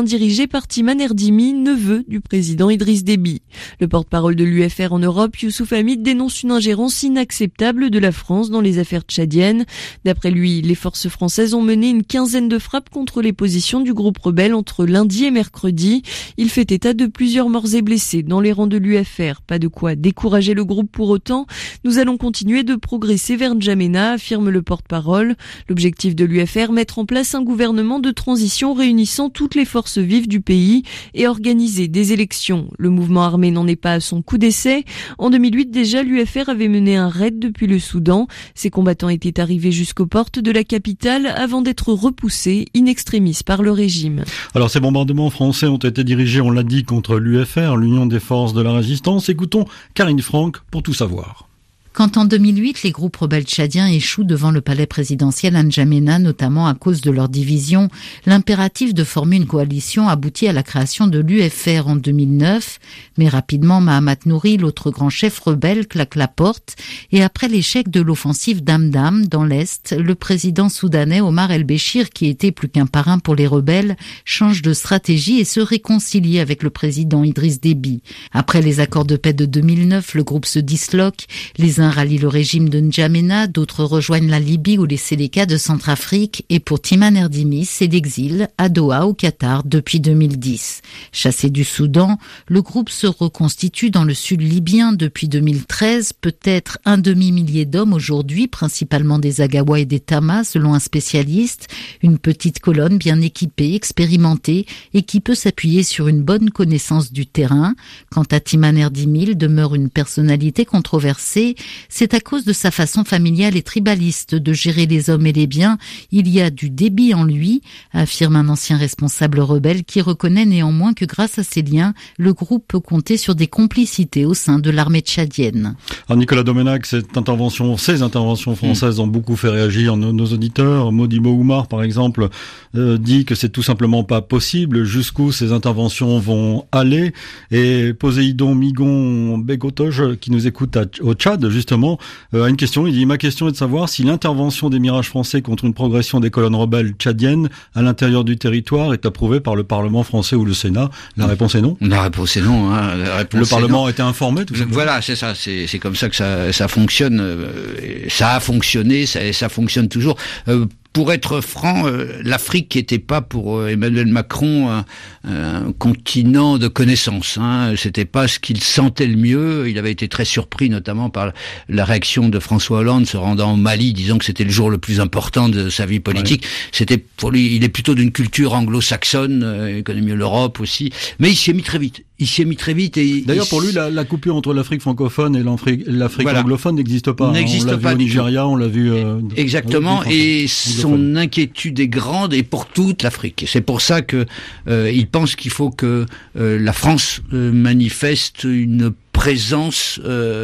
U: dirigée par Timane Erdimi, neveu du président Idriss Déby. Le porte-parole de l'UFR en Europe, Youssouf Hamid, dénonce une ingérence inacceptable de la France dans les affaires tchadiennes. D'après lui, les forces françaises ont mené une quinzaine de frappes contre les positions du groupe rebelle entre lundi et mercredi. Il fait état de plusieurs morts et blessés dans les rangs de l'UFR. Pas de quoi décourager le groupe pour autant. Nous allons continuer de progresser vers N'Djamena, affirme le porte-parole. L'objectif de l'UFR, mettre en place un gouvernement de transition réunissant toutes les forces vives du pays et organiser des élections. Le mouvement armé n'en est pas à son coup d'essai. En 2008 déjà, l'UFR avait mené un raid depuis le Soudan. Ses combattants étaient arrivés jusqu'aux portes de la capitale avant d'être repoussés in extremis par le régime.
A: Alors ces bombardements français ont été dirigés, on l'a dit, contre l'UFR, l'Union des forces de la résistance. Écoutons Karine Franck pour tout savoir.
D: Quand en 2008, les groupes rebelles tchadiens échouent devant le palais présidentiel à N'Djamena, notamment à cause de leur division, l'impératif de former une coalition aboutit à la création de l'UFR en 2009. Mais rapidement, Mahamat Nouri, l'autre grand chef rebelle, claque la porte. Et après l'échec de l'offensive d'Amdam dans l'Est, le président soudanais Omar el-Béchir, qui était plus qu'un parrain pour les rebelles, change de stratégie et se réconcilie avec le président Idriss Déby. Après les accords de paix de 2009, le groupe se disloque. Les uns rallient le régime de N'Djamena, d'autres rejoignent la Libye ou les Séléka de Centrafrique, et pour Timane Erdimi, c'est l'exil à Doha au Qatar depuis 2010. Chassé du Soudan, le groupe se reconstitue dans le sud libyen depuis 2013, peut-être un demi-millier d'hommes aujourd'hui, principalement des Agawa et des Tama, selon un spécialiste, une petite colonne bien équipée, expérimentée, et qui peut s'appuyer sur une bonne connaissance du terrain. Quant à Timane Erdimi, il demeure une personnalité controversée. C'est à cause de sa façon familiale et tribaliste de gérer les hommes et les biens. Il y a du débit en lui, affirme un ancien responsable rebelle qui reconnaît néanmoins que grâce à ses liens, le groupe peut compter sur des complicités au sein de l'armée tchadienne.
A: Alors Nicolas Domenac, ces interventions françaises ont beaucoup fait réagir nos auditeurs. Modibo Oumar, par exemple, dit que c'est tout simplement pas possible jusqu'où ces interventions vont aller. Et Poséidon Migon Begotoj, qui nous écoute au Tchad, justement, a une question. Il dit: ma question est de savoir si l'intervention des Mirages français contre une progression des colonnes rebelles tchadiennes à l'intérieur du territoire est approuvée par le Parlement français ou le Sénat. La réponse est non.
G: La réponse est non.
A: Le Parlement a été informé, tout simplement.
G: Voilà, c'est ça. C'est comme ça que ça fonctionne. Ça a fonctionné, ça fonctionne toujours. Pour être franc, l'Afrique n'était pas pour Emmanuel Macron un continent de connaissances. C'était pas ce qu'il sentait le mieux. Il avait été très surpris, notamment par la réaction de François Hollande se rendant au Mali, disant que c'était le jour le plus important de sa vie politique. Ouais. C'était pour lui, il est plutôt d'une culture anglo-saxonne, il connaît mieux l'Europe aussi. Mais il s'y est mis très vite. Et
A: d'ailleurs, pour lui, la coupure entre l'Afrique francophone et l'Afrique anglophone n'existe pas.
G: N'existe
A: on l'a
G: pas
A: vu au Nigeria, on l'a vu.
G: Exactement. Et son inquiétude est grande et pour toute l'Afrique. C'est pour ça que il pense qu'il faut que la France manifeste une présence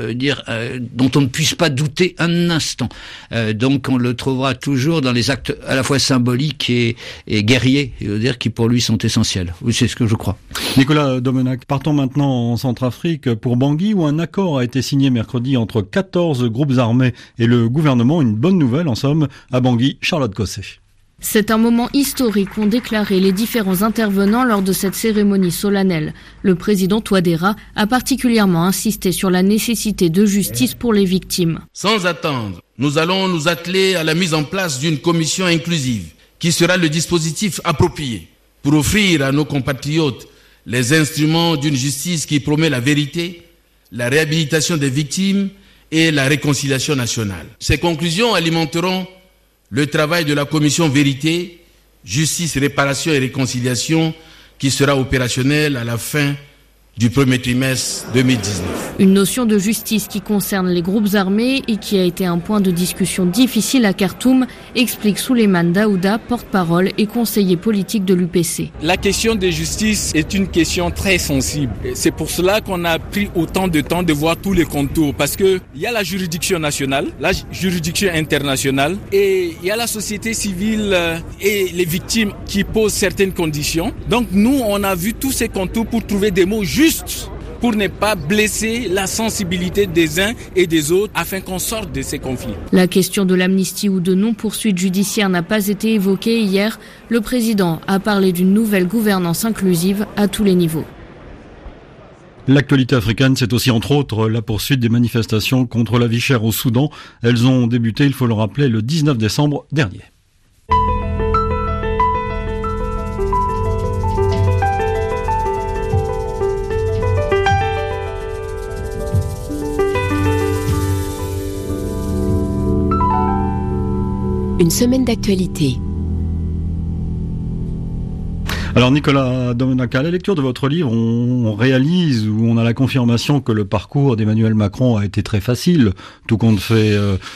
G: dont on ne puisse pas douter un instant. Donc on le trouvera toujours dans les actes à la fois symboliques et guerriers, c'est-à-dire qui pour lui sont essentiels. Oui, c'est ce que je crois.
A: Nicolas Domenac, partons maintenant en Centrafrique pour Bangui, où un accord a été signé mercredi entre 14 groupes armés et le gouvernement. Une bonne nouvelle en somme à Bangui. Charlotte Cosset.
V: C'est un moment historique, ont déclaré les différents intervenants lors de cette cérémonie solennelle. Le président Touadéra a particulièrement insisté sur la nécessité de justice pour les victimes.
W: Sans attendre, nous allons nous atteler à la mise en place d'une commission inclusive qui sera le dispositif approprié pour offrir à nos compatriotes les instruments d'une justice qui promet la vérité, la réhabilitation des victimes et la réconciliation nationale. Ces conclusions alimenteront le travail de la commission Vérité, Justice, Réparation et Réconciliation qui sera opérationnelle à la fin du premier trimestre 2019.
V: Une notion de justice qui concerne les groupes armés et qui a été un point de discussion difficile à Khartoum, explique Souleymane Daouda, porte-parole et conseiller politique de l'UPC.
X: La question de justice est une question très sensible. C'est pour cela qu'on a pris autant de temps de voir tous les contours, parce que il y a la juridiction nationale, la juridiction internationale, et il y a la société civile et les victimes qui posent certaines conditions. Donc nous, on a vu tous ces contours pour trouver des mots justes pour ne pas blesser la sensibilité des uns et des autres afin qu'on sorte de ces conflits.
V: La question de l'amnistie ou de non-poursuite judiciaire n'a pas été évoquée hier. Le président a parlé d'une nouvelle gouvernance inclusive à tous les niveaux.
A: L'actualité africaine, c'est aussi entre autres la poursuite des manifestations contre la vie chère au Soudan. Elles ont débuté, il faut le rappeler, le 19 décembre dernier.
B: Une semaine d'actualité.
A: Alors Nicolas Domenac, à la lecture de votre livre, on réalise ou on a la confirmation que le parcours d'Emmanuel Macron a été très facile, tout compte fait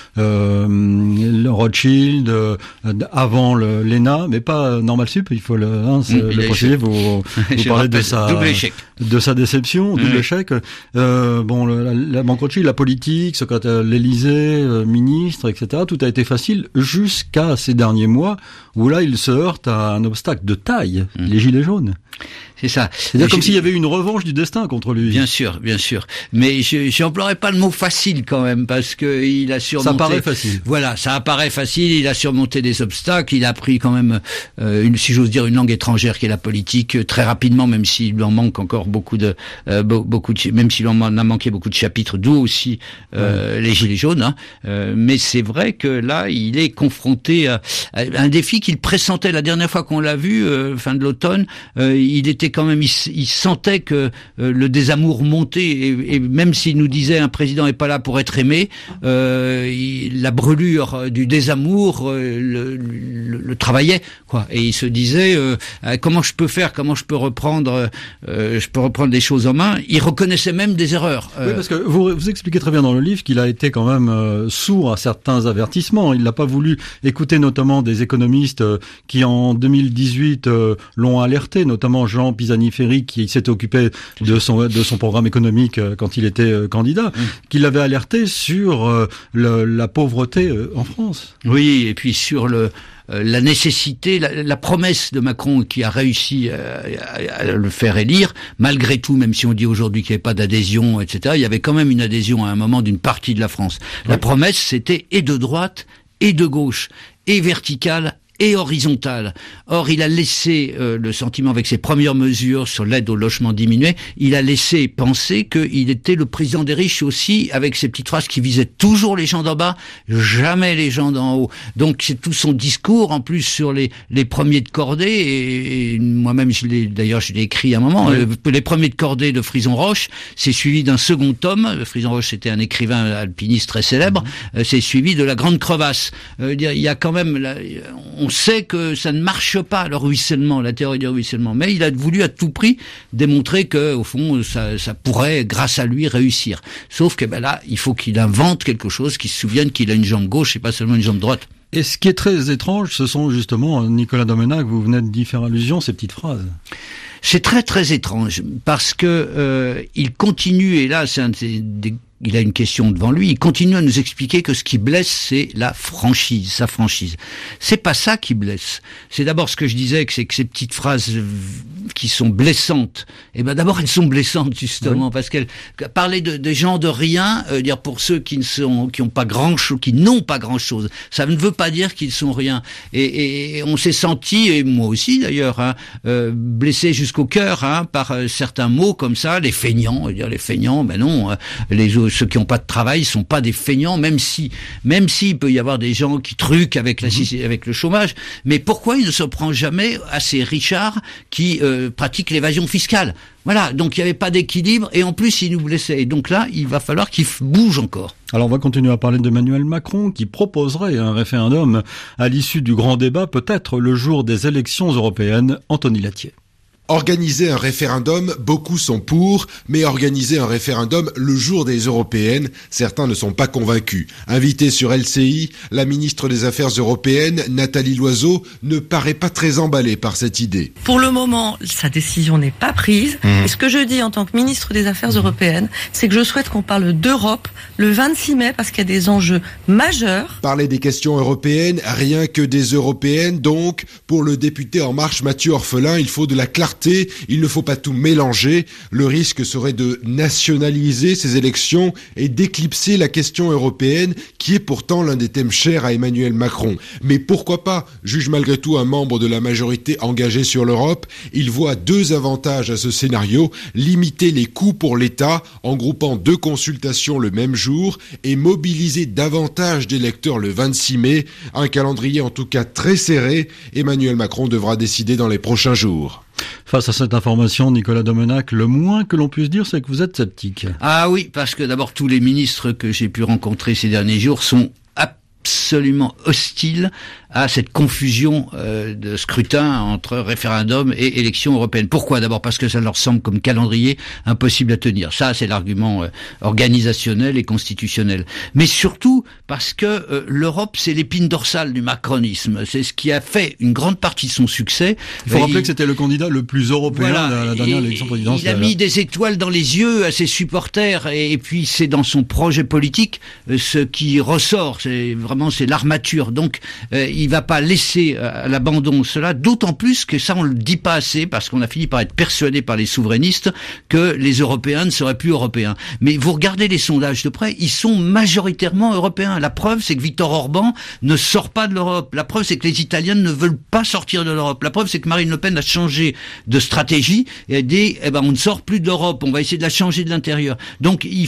A: le Rothschild, avant l'ENA, mais pas Normal Sup, il faut le préciser, vous parlez de sa déception, double échec. La Banque Rothschild, la politique, secrétaire l'Élysée, ministre, etc., tout a été facile jusqu'à ces derniers mois, où là il se heurte à un obstacle de taille. Les gilets jaunes.
G: C'est ça.
A: C'est-à-dire comme s'il y avait une revanche du destin contre lui.
G: Bien sûr, bien sûr. Mais j'emploierais pas le mot facile quand même, parce que il a surmonté.
A: Ça paraît facile.
G: Voilà, ça apparaît facile. Il a surmonté des obstacles. Il a appris quand même, si j'ose dire, une langue étrangère qui est la politique très rapidement, même s'il lui en manque encore beaucoup de, même s'il en a manqué beaucoup de chapitres, d'où aussi les gilets jaunes. Hein. Mais c'est vrai que là, il est confronté à un défi qu'il pressentait la dernière fois qu'on l'a vu, fin de l'automne. Il était quand même, il sentait que le désamour montait, et même s'il nous disait un président est pas là pour être aimé, la brûlure du désamour le travaillait, quoi. Et il se disait comment je peux faire, comment je peux reprendre des choses en main. Il reconnaissait même des erreurs.
A: Oui, parce que vous expliquez très bien dans le livre qu'il a été quand même sourd à certains avertissements. Il n'a pas voulu écouter notamment des économistes qui en 2018 l'ont alerté, notamment Jean Pisani-Ferry qui s'était occupé de son programme économique quand il était candidat, qui l'avait alerté sur la pauvreté en France.
G: Oui, et puis sur la nécessité, la promesse de Macron qui a réussi à le faire élire, malgré tout, même si on dit aujourd'hui qu'il n'y avait pas d'adhésion, etc., il y avait quand même une adhésion à un moment d'une partie de la France. La promesse, c'était et de droite, et de gauche, et verticale, et horizontale. Or, il a laissé le sentiment, avec ses premières mesures sur l'aide au logement diminué, il a laissé penser qu'il était le président des riches aussi, avec ses petites phrases qui visaient toujours les gens d'en bas, jamais les gens d'en haut. Donc, c'est tout son discours, en plus, sur les premiers de cordée, et moi-même, je l'ai écrit à un moment, les premiers de cordée de Frison-Roche, c'est suivi d'un second tome. Frison-Roche, c'était un écrivain alpiniste très célèbre, c'est suivi de La Grande Crevasse. Il y a quand même, on sait que ça ne marche pas, le ruissellement, la théorie du ruissellement, mais il a voulu à tout prix démontrer que, au fond, ça pourrait, grâce à lui, réussir. Sauf que là, il faut qu'il invente quelque chose, qu'il se souvienne qu'il a une jambe gauche et pas seulement une jambe droite.
A: Et ce qui est très étrange, ce sont justement, Nicolas Domenac, vous venez d'y faire allusion, ces petites phrases.
G: C'est très très étrange, parce que il continue, et là, il a une question devant lui, il continue à nous expliquer que ce qui blesse, c'est sa franchise. C'est pas ça qui blesse. C'est d'abord ce que je disais, c'est que ces petites phrases qui sont blessantes, d'abord elles sont blessantes justement, parce qu'elles parler des gens de rien, dire pour ceux qui n'ont pas grand chose, ça ne veut pas dire qu'ils sont rien. Et on s'est senti, et moi aussi d'ailleurs, blessé jusqu'au cœur, par certains mots comme ça, les feignants, non, ceux qui n'ont pas de travail sont pas des feignants, même si il peut y avoir des gens qui truquent avec le chômage. Mais pourquoi il ne se prend jamais à ces richards qui pratiquent l'évasion fiscale? Voilà, donc il n'y avait pas d'équilibre, et en plus il nous blessait. Et donc là, il va falloir qu'il bouge encore.
A: Alors on va continuer à parler d'Emmanuel Macron qui proposerait un référendum à l'issue du grand débat, peut-être le jour des élections européennes. Anthony Latier.
C: Organiser un référendum, beaucoup sont pour, mais organiser un référendum le jour des européennes, certains ne sont pas convaincus. Invitée sur LCI, la ministre des Affaires européennes, Nathalie Loiseau, ne paraît pas très emballée par cette idée.
E: Pour le moment, sa décision n'est pas prise. Et ce que je dis en tant que ministre des Affaires européennes, c'est que je souhaite qu'on parle d'Europe le 26 mai parce qu'il y a des enjeux majeurs.
C: Parler des questions européennes, rien que des européennes, donc, pour le député En Marche Mathieu Orphelin, il faut de la clarté clarté, il ne faut pas tout mélanger. Le risque serait de nationaliser ces élections et d'éclipser la question européenne qui est pourtant l'un des thèmes chers à Emmanuel Macron. Mais pourquoi pas, juge malgré tout un membre de la majorité engagée sur l'Europe. Il voit 2 avantages à ce scénario: limiter les coûts pour l'État en groupant 2 consultations le même jour et mobiliser davantage d'électeurs le 26 mai. Un calendrier en tout cas très serré. Emmanuel Macron devra décider dans les prochains jours.
A: Face à cette information, Nicolas Domenach, le moins que l'on puisse dire, c'est que vous êtes sceptique.
G: Ah oui, parce que d'abord, tous les ministres que j'ai pu rencontrer ces derniers jours sont absolument hostiles à cette confusion de scrutin entre référendum et élection européenne. Pourquoi? D'abord parce que ça leur semble comme calendrier impossible à tenir. Ça, c'est l'argument organisationnel et constitutionnel. Mais surtout parce que l'Europe, c'est l'épine dorsale du macronisme. C'est ce qui a fait une grande partie de son succès.
A: Il faut rappeler que c'était le candidat le plus européen de la dernière élection présidentielle.
G: Il a mis des étoiles dans les yeux à ses supporters et puis c'est dans son projet politique ce qui ressort. C'est l'armature. Donc il va pas laisser à l'abandon cela, d'autant plus que ça on le dit pas assez parce qu'on a fini par être persuadé par les souverainistes que les Européens ne seraient plus européens. Mais vous regardez les sondages de près, ils sont majoritairement européens. La preuve c'est que Viktor Orban ne sort pas de l'Europe. La preuve c'est que les Italiens ne veulent pas sortir de l'Europe. La preuve c'est que Marine Le Pen a changé de stratégie et a dit on ne sort plus de l'Europe, on va essayer de la changer de l'intérieur. Donc il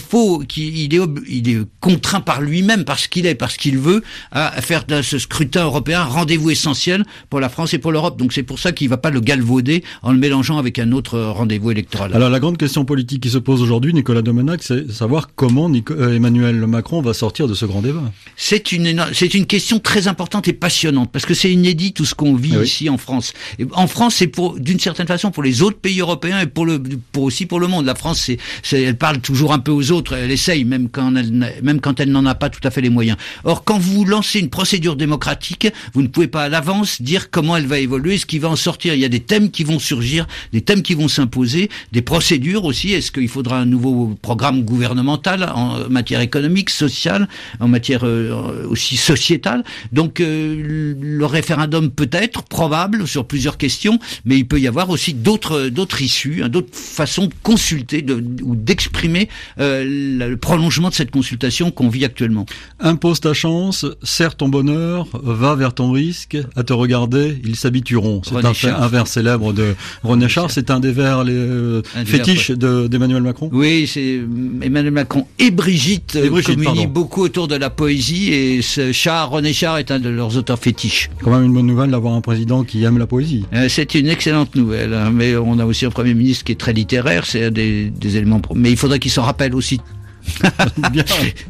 G: est contraint par lui-même parce qu'il veut à faire de ce scrutin européen rendez-vous essentiel pour la France et pour l'Europe. Donc c'est pour ça qu'il ne va pas le galvauder en le mélangeant avec un autre rendez-vous électoral.
A: Alors la grande question politique qui se pose aujourd'hui, Nicolas Domenach, c'est savoir comment Emmanuel Macron va sortir de ce grand débat.
G: C'est une question très importante et passionnante parce que c'est inédit tout ce qu'on vit ici en France. Et en France, c'est d'une certaine façon pour les autres pays européens et aussi pour le monde. La France, elle parle toujours un peu aux autres, elle essaye même quand elle n'en a pas tout à fait les moyens. Or, quand vous lancez une procédure démocratique, vous ne pouvez pas à l'avance dire comment elle va évoluer, ce qui va en sortir. Il y a des thèmes qui vont surgir, des thèmes qui vont s'imposer, des procédures aussi. Est-ce qu'il faudra un nouveau programme gouvernemental en matière économique, sociale, en matière aussi sociétale? Donc le référendum peut être probable sur plusieurs questions, mais il peut y avoir aussi d'autres issues, d'autres façons de consulter ou d'exprimer le prolongement de cette consultation qu'on vit actuellement.
A: Impose ta chance, serre ton bonheur, va vers ton risque, à te regarder, ils s'habitueront. C'est un vers célèbre de René Char, c'est un des vers fétiches d'Emmanuel Macron.
G: Oui, c'est Emmanuel Macron et Brigitte communient beaucoup autour de la poésie et René Char est un de leurs auteurs fétiches.
A: Quand même une bonne nouvelle d'avoir un président qui aime la poésie.
G: C'est une excellente nouvelle, mais on a aussi un Premier ministre qui est très littéraire, c'est un des éléments, mais il faudrait qu'il s'en rappelle aussi.
A: Bien.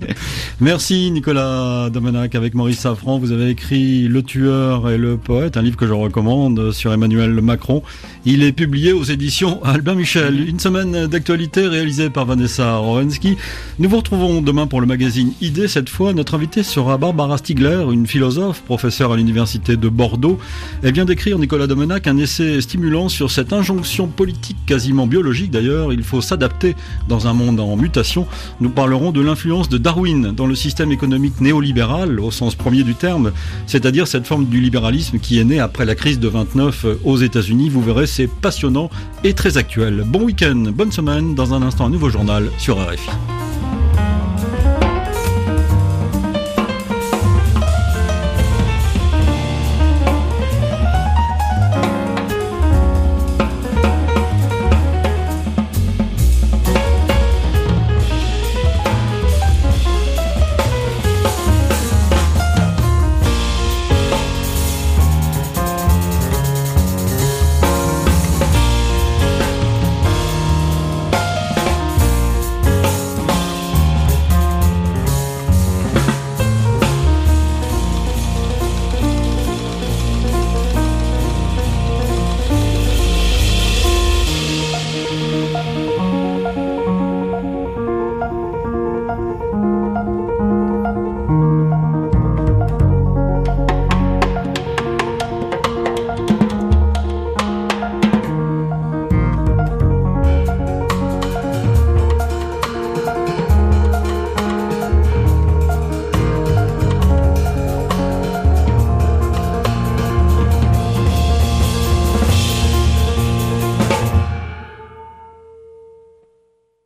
A: Merci Nicolas Domenach. Avec Maurice Safran, vous avez écrit Le tueur et le poète, un livre que je recommande sur Emmanuel Macron. Il est publié aux éditions Albin Michel. Une semaine d'actualité réalisée par Vanessa Rowensky. Nous vous retrouvons demain pour le magazine Idée. Cette fois, notre invitée sera Barbara Stiegler, une philosophe, professeure à l'université de Bordeaux. Elle vient d'écrire, Nicolas Domenach, un essai stimulant sur cette injonction politique quasiment biologique d'ailleurs. Il faut s'adapter dans un monde en mutation. Nous parlerons de l'influence de Darwin dans le système économique néolibéral, au sens premier du terme, c'est-à-dire cette forme du libéralisme qui est née après la crise de 29 aux États-Unis. Vous verrez, c'est passionnant et très actuel. Bon week-end, bonne semaine. Dans un instant, un nouveau journal sur RFI.